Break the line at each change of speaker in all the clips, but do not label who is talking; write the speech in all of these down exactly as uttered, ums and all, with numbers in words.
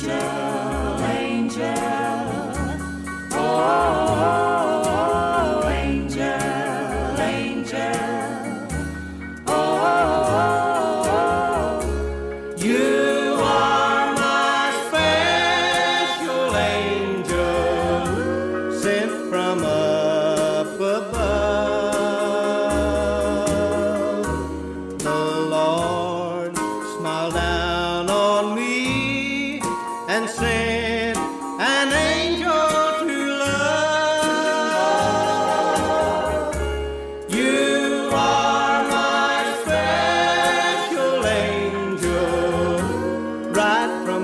angel, angel. Oh, angel, angel. Oh, you are my special angel, sent from up above. The Lord smiled down on me and sent an angel to love. You are my special angel, right from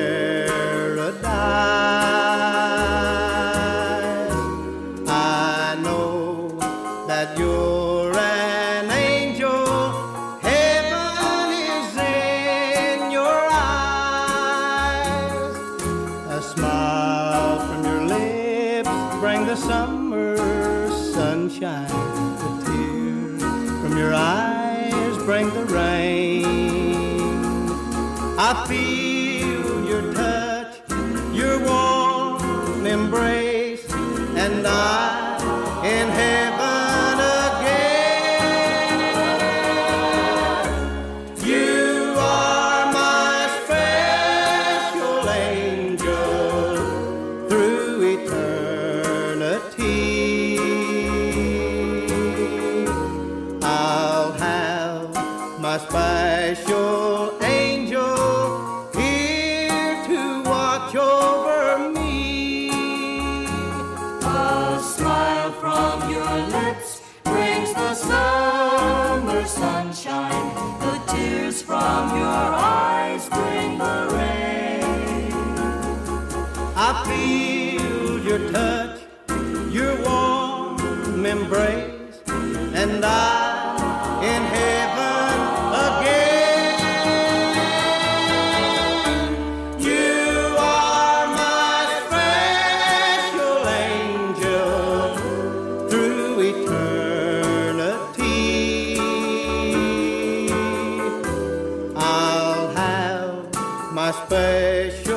paradise. I know that you're an angel. Heaven is in your eyes. A smile from your lips bring the summer sunshine. The tears from your eyes bring the rain. I feel your touch, your warm embrace, and I in heaven again. You are my special angel through eternity. I'll have my special angel here to watch over me.
A smile from your lips brings the summer sunshine. The tears from your eyes bring the rain.
I feel your touch, your warm embrace, and I in heaven again. You are my special angel through eternity. I'll have my special